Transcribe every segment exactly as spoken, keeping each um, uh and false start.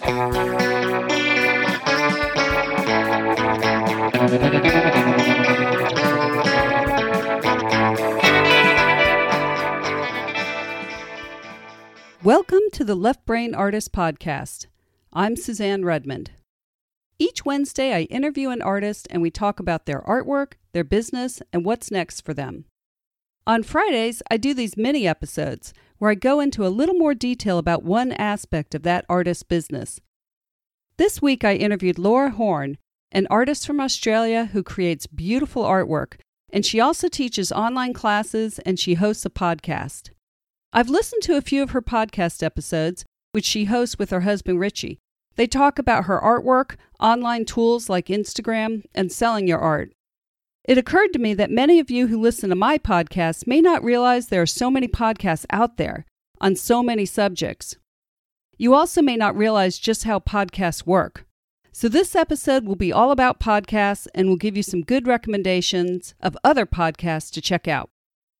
Welcome to the Left Brain Artist Podcast. I'm Suzanne Redmond. Each Wednesday, I interview an artist and we talk about their artwork, their business, and what's next for them. On Fridays, I do these mini episodes where I go into a little more detail about one aspect of that artist's business. This week, I interviewed Laura Horn, an artist from Australia who creates beautiful artwork, and she also teaches online classes and she hosts a podcast. I've listened to a few of her podcast episodes, which she hosts with her husband Richie. They talk about her artwork, online tools like Instagram, and selling your art. It occurred to me that many of you who listen to my podcast may not realize there are so many podcasts out there on so many subjects. You also may not realize just how podcasts work. So this episode will be all about podcasts and will give you some good recommendations of other podcasts to check out.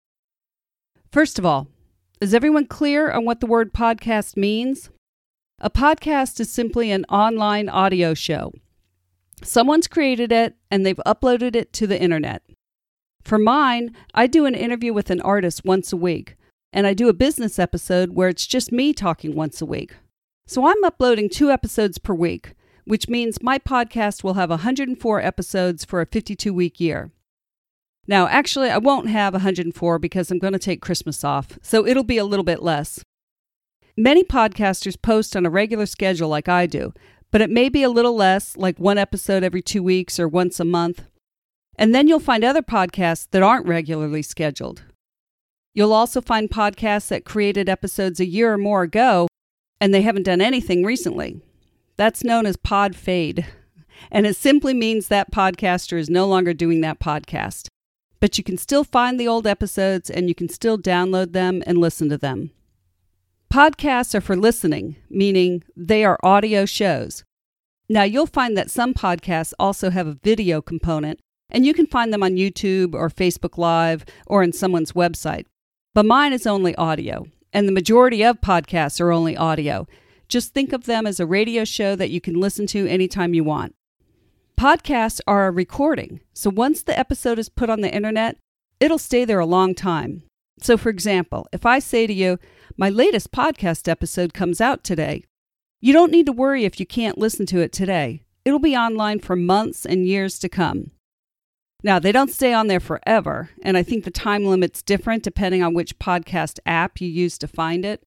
First of all, is everyone clear on what the word podcast means? A podcast is simply an online audio show. Someone's created it and they've uploaded it to the internet. For mine, I do an interview with an artist once a week, and I do a business episode where it's just me talking once a week. So I'm uploading two episodes per week, which means my podcast will have one hundred four episodes for a fifty-two week year. Now, actually, I won't have one hundred four because I'm going to take Christmas off, so it'll be a little bit less. Many podcasters post on a regular schedule like I do, but it may be a little less, like one episode every two weeks or once a month. And then you'll find other podcasts that aren't regularly scheduled. You'll also find podcasts that created episodes a year or more ago, and they haven't done anything recently. That's known as pod fade, and it simply means that podcaster is no longer doing that podcast. But you can still find the old episodes and you can still download them and listen to them. Podcasts are for listening, meaning they are audio shows. Now, you'll find that some podcasts also have a video component, and you can find them on YouTube or Facebook Live or on someone's website. But mine is only audio, and the majority of podcasts are only audio. Just think of them as a radio show that you can listen to anytime you want. Podcasts are a recording, so once the episode is put on the internet, it'll stay there a long time. So for example, if I say to you, my latest podcast episode comes out today, you don't need to worry if you can't listen to it today. It'll be online for months and years to come. Now, they don't stay on there forever, and I think the time limit's different depending on which podcast app you use to find it.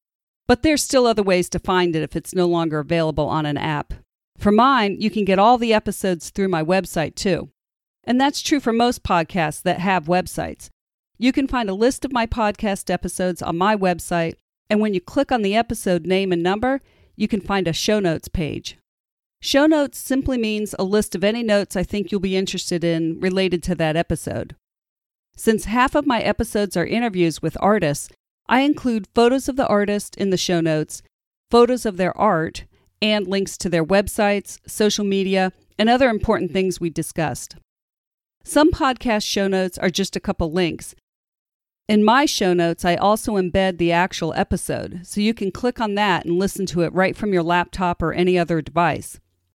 But there's still other ways to find it if it's no longer available on an app. For mine, you can get all the episodes through my website too. And that's true for most podcasts that have websites. You can find a list of my podcast episodes on my website, and when you click on the episode name and number, you can find a show notes page. Show notes simply means a list of any notes I think you'll be interested in related to that episode. Since half of my episodes are interviews with artists, I include photos of the artist in the show notes, photos of their art, and links to their websites, social media, and other important things we discussed. Some podcast show notes are just a couple links. In my show notes, I also embed the actual episode, so you can click on that and listen to it right from your laptop or any other device.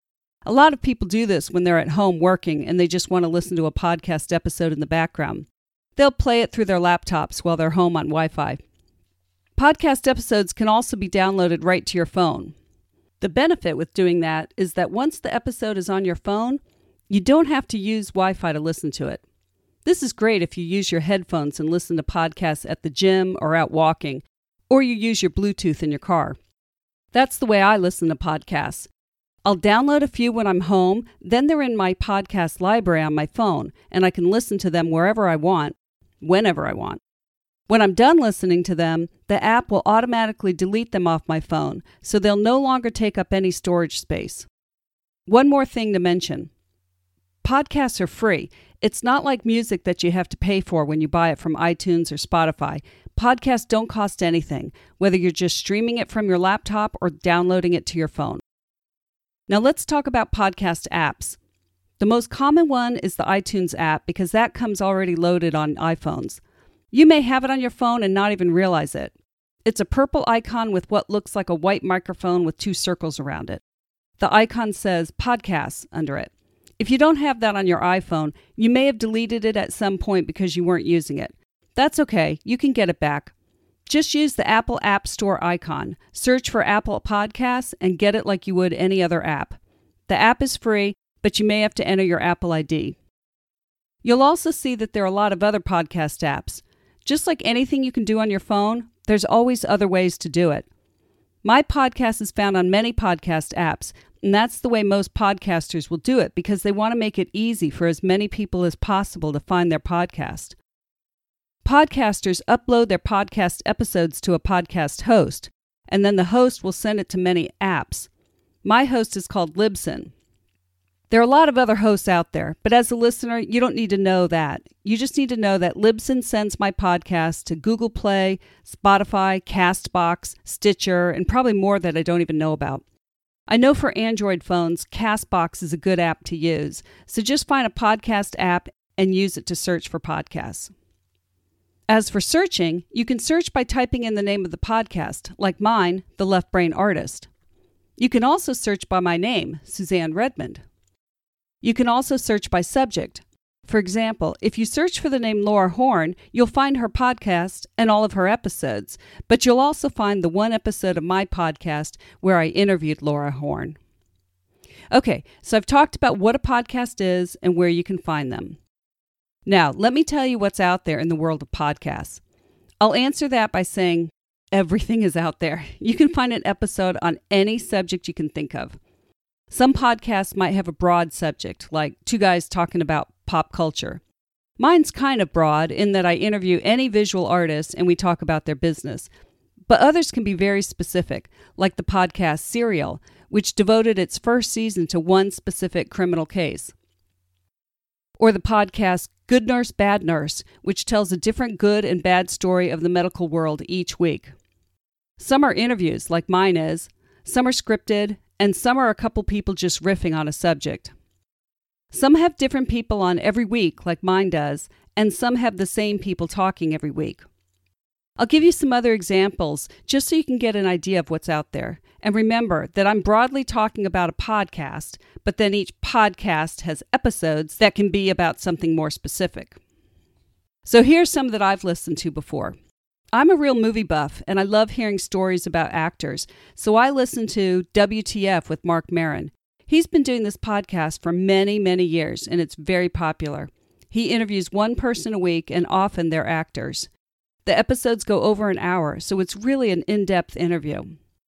A lot of people do this when they're at home working and they just want to listen to a podcast episode in the background. They'll play it through their laptops while they're home on Wi-Fi. Podcast episodes can also be downloaded right to your phone. The benefit with doing that is that once the episode is on your phone, you don't have to use Wi-Fi to listen to it. This is great if you use your headphones and listen to podcasts at the gym or out walking, or you use your Bluetooth in your car. That's the way I listen to podcasts. I'll download a few when I'm home, then they're in my podcast library on my phone, and I can listen to them wherever I want, whenever I want. When I'm done listening to them, the app will automatically delete them off my phone, so they'll no longer take up any storage space. One more thing to mention. Podcasts are free. It's not like music that you have to pay for when you buy it from iTunes or Spotify. Podcasts don't cost anything, whether you're just streaming it from your laptop or downloading it to your phone. Now let's talk about podcast apps. The most common one is the iTunes app because that comes already loaded on iPhones. You may have it on your phone and not even realize it. It's a purple icon with what looks like a white microphone with two circles around it. The icon says Podcasts under it. If you don't have that on your iPhone, you may have deleted it at some point because you weren't using it. That's okay, you can get it back. Just use the Apple App Store icon, search for Apple Podcasts, and get it like you would any other app. The app is free, but you may have to enter your Apple I D. You'll also see that there are a lot of other podcast apps. Just like anything you can do on your phone, there's always other ways to do it. My podcast is found on many podcast apps, and that's the way most podcasters will do it because they want to make it easy for as many people as possible to find their podcast. Podcasters upload their podcast episodes to a podcast host, and then the host will send it to many apps. My host is called Libsyn. There are a lot of other hosts out there, but as a listener, you don't need to know that. You just need to know that Libsyn sends my podcast to Google Play, Spotify, CastBox, Stitcher, and probably more that I don't even know about. I know for Android phones, CastBox is a good app to use, so just find a podcast app and use it to search for podcasts. As for searching, you can search by typing in the name of the podcast, like mine, The Left Brain Artist. You can also search by my name, Suzanne Redmond. You can also search by subject. For example, if you search for the name Laura Horn, you'll find her podcast and all of her episodes, but you'll also find the one episode of my podcast where I interviewed Laura Horn. Okay, so I've talked about what a podcast is and where you can find them. Now, let me tell you what's out there in the world of podcasts. I'll answer that by saying everything is out there. You can find an episode on any subject you can think of. Some podcasts might have a broad subject, like two guys talking about pop culture. Mine's kind of broad in that I interview any visual artist and we talk about their business. But others can be very specific, like the podcast Serial, which devoted its first season to one specific criminal case. Or the podcast Good Nurse, Bad Nurse, which tells a different good and bad story of the medical world each week. Some are interviews, like mine is. Some are scripted, and some are a couple people just riffing on a subject. Some have different people on every week, like mine does, and some have the same people talking every week. I'll give you some other examples just so you can get an idea of what's out there. And remember that I'm broadly talking about a podcast, but then each podcast has episodes that can be about something more specific. So here's some that I've listened to before. I'm a real movie buff, and I love hearing stories about actors, so I listen to W T F with Marc Maron. He's been doing this podcast for many, many years, and it's very popular. He interviews one person a week, and often they're actors. The episodes go over an hour, so it's really an in-depth interview.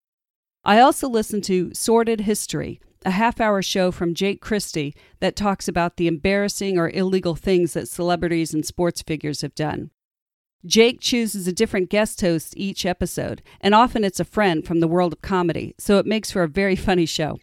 I also listen to Sordid History, a half-hour show from Jake Christie that talks about the embarrassing or illegal things that celebrities and sports figures have done. Jake chooses a different guest host each episode, and often it's a friend from the world of comedy, so it makes for a very funny show.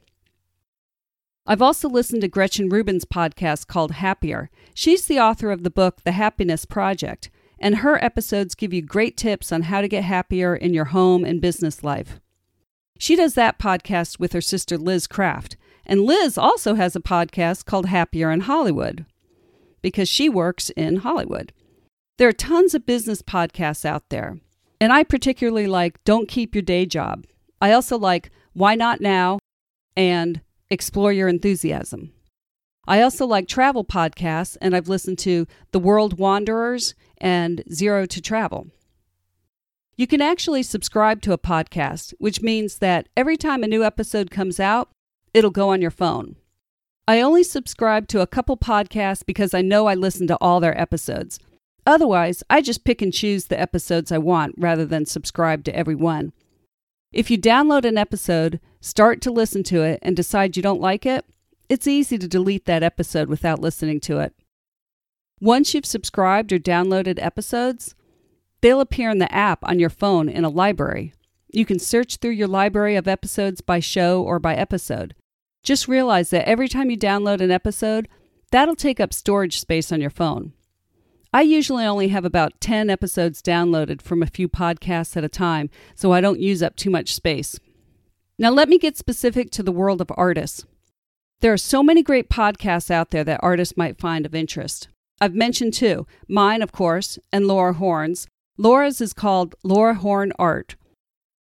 I've also listened to Gretchen Rubin's podcast called Happier. She's the author of the book The Happiness Project, and her episodes give you great tips on how to get happier in your home and business life. She does that podcast with her sister Liz Craft, and Liz also has a podcast called Happier in Hollywood, because she works in Hollywood. There are tons of business podcasts out there, and I particularly like Don't Keep Your Day Job. I also like Why Not Now and Explore Your Enthusiasm. I also like travel podcasts, and I've listened to The World Wanderers and Zero to Travel. You can actually subscribe to a podcast, which means that every time a new episode comes out, it'll go on your phone. I only subscribe to a couple podcasts because I know I listen to all their episodes. Otherwise, I just pick and choose the episodes I want rather than subscribe to every one. If you download an episode, start to listen to it, and decide you don't like it, it's easy to delete that episode without listening to it. Once you've subscribed or downloaded episodes, they'll appear in the app on your phone in a library. You can search through your library of episodes by show or by episode. Just realize that every time you download an episode, that'll take up storage space on your phone. I usually only have about ten episodes downloaded from a few podcasts at a time, so I don't use up too much space. Now let me get specific to the world of artists. There are so many great podcasts out there that artists might find of interest. I've mentioned two, mine of course, and Laura Horn's. Laura's is called Laura Horn Art.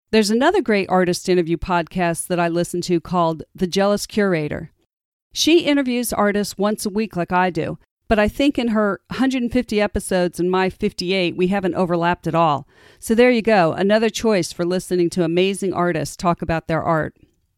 There's another great artist interview podcast that I listen to called The Jealous Curator. She interviews artists once a week like I do, but I think in her one hundred fifty episodes and my fifty-eight, we haven't overlapped at all. So there you go, another choice for listening to amazing artists talk about their art.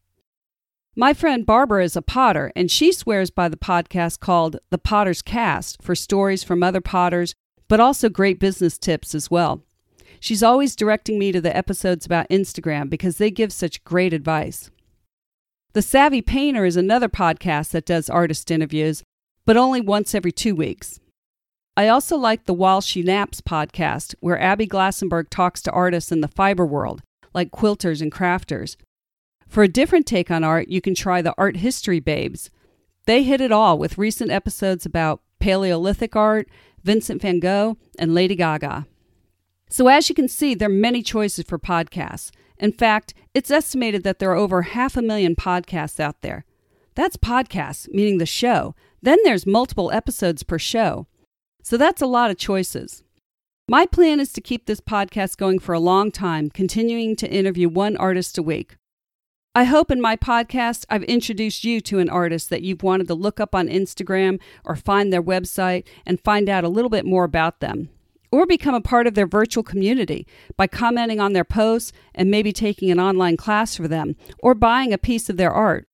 My friend Barbara is a potter, and she swears by the podcast called The Potter's Cast for stories from other potters, but also great business tips as well. She's always directing me to the episodes about Instagram because they give such great advice. The Savvy Painter is another podcast that does artist interviews, but only once every two weeks. I also like the While She Naps podcast, where Abby Glassenberg talks to artists in the fiber world, like quilters and crafters. For a different take on art, you can try the Art History Babes. They hit it all with recent episodes about Paleolithic art, Vincent van Gogh, and Lady Gaga. So as you can see, there are many choices for podcasts. In fact, it's estimated that there are over half a million podcasts out there. That's podcasts, meaning the show. Then there's multiple episodes per show. So that's a lot of choices. My plan is to keep this podcast going for a long time, continuing to interview one artist a week. I hope in my podcast I've introduced you to an artist that you've wanted to look up on Instagram or find their website and find out a little bit more about them. Or become a part of their virtual community by commenting on their posts and maybe taking an online class for them or buying a piece of their art.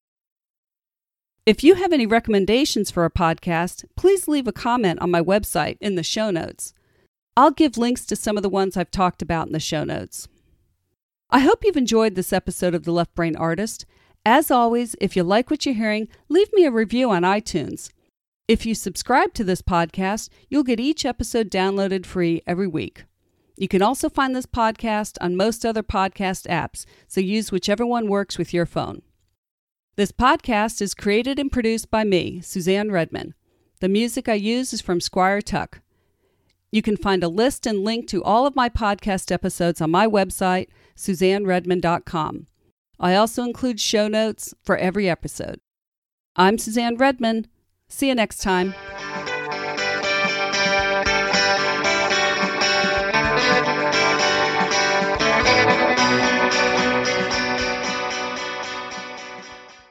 If you have any recommendations for a podcast, please leave a comment on my website in the show notes. I'll give links to some of the ones I've talked about in the show notes. I hope you've enjoyed this episode of The Left Brain Artist. As always, if you like what you're hearing, leave me a review on iTunes. If you subscribe to this podcast, you'll get each episode downloaded free every week. You can also find this podcast on most other podcast apps, so use whichever one works with your phone. This podcast is created and produced by me, Suzanne Redmond. The music I use is from Squire Tuck. You can find a list and link to all of my podcast episodes on my website, suzanne redmond dot com. I also include show notes for every episode. I'm Suzanne Redmond. See you next time.